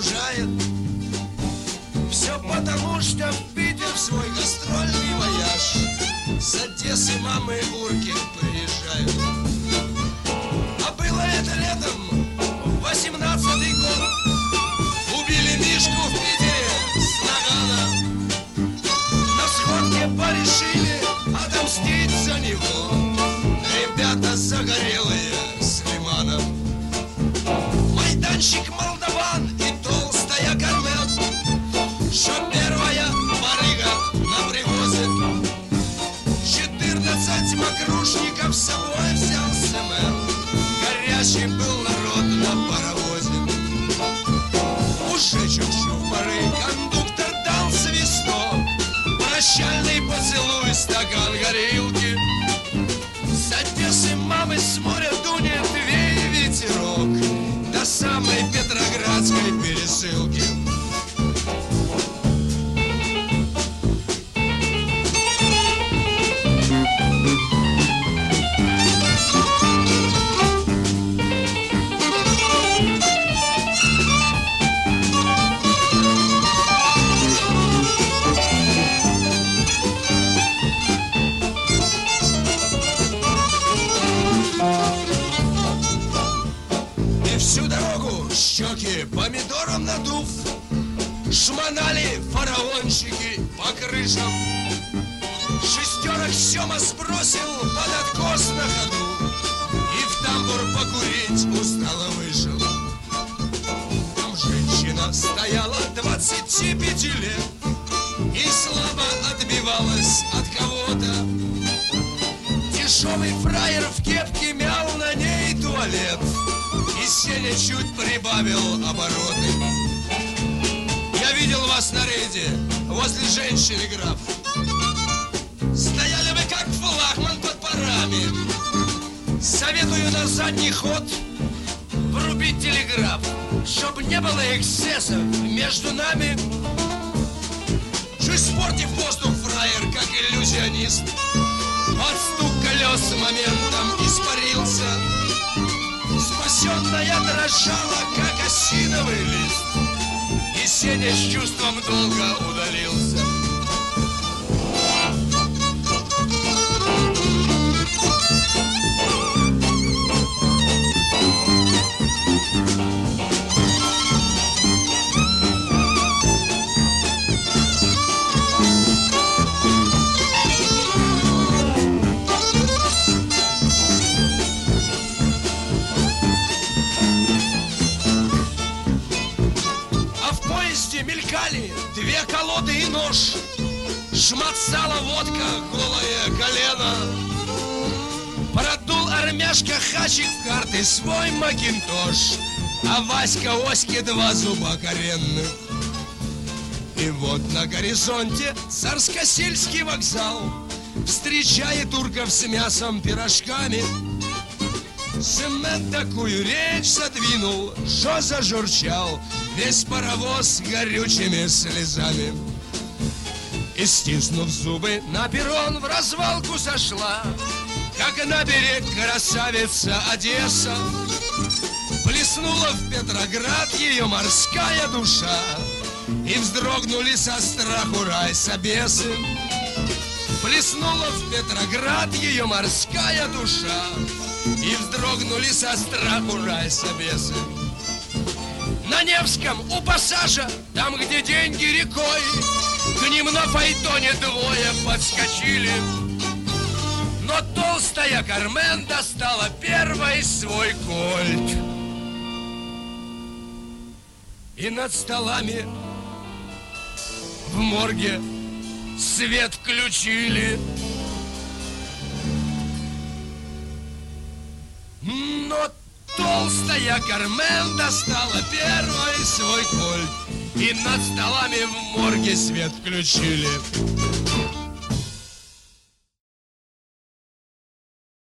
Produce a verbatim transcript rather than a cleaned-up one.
окружает. Все потому, что в Питер свой гастрольный вояж с Одессы мамы Урки приезжают. А было это летом, восемнадцатый год. Убили Мишку в Питере с нагана. На сходке порешили отомстить за него ребята загорелые с Лимана. Майданчик молдаван и толстая Кармен, что первая барыга на привозе. Четырнадцать мокрушников с собой взял Семен. Горячий был народ на паровозе. Уже чук-чук поры кондуктор дал свисток. Прощальный поцелуй, стакан горилки. С Одессы мамы с моря дунет вей ветерок до самой Петроградской пересылки. Щеки помидором надув, шмонали фараончики по крышам. Шестерок Сема сбросил под откос на ходу и в тамбур покурить устало вышел. Там женщина стояла двадцати пяти лет и слабо отбивалась от кого-то. Дешевый фраер в кепке мял на ней туалет, и Сеня чуть прибавил обороты. Я видел вас на рейде возле женщины, граф. Стояли вы как флагман под парами. Советую на задний ход врубить телеграф, чтоб не было эксцессов между нами. Чуть испортив воздух, фраер, как иллюзионист, под стук колес моментом испарился. Спасенная дрожала, как осиновый лист, и Сеня с чувством долго удалился. Мелькали две колоды и нож, шмат сала, водка, голое колено. Продул армяшка Хачик в карты свой макинтош, а Васька Оське два зуба коренных. И вот на горизонте Царскосельский вокзал встречает турков с мясом, пирожками. Семен такую речь задвинул, что зажурчал весь паровоз горючими слезами. И, стиснув зубы, на перрон в развалку сошла, как на берег красавица Одесса. Плеснула в Петроград ее морская душа, и вздрогнули со страху райсобесы. Плеснула в Петроград ее морская душа, и вздрогнули со страху райсобесы. На Невском у пассажа, там, где деньги рекой, к ним на фаэтоне двое подскочили. Но толстая Кармен достала первой свой кольт. И над столами в морге свет включили. Но толстая Кармен достала первой свой кольт, и над столами в морге свет включили.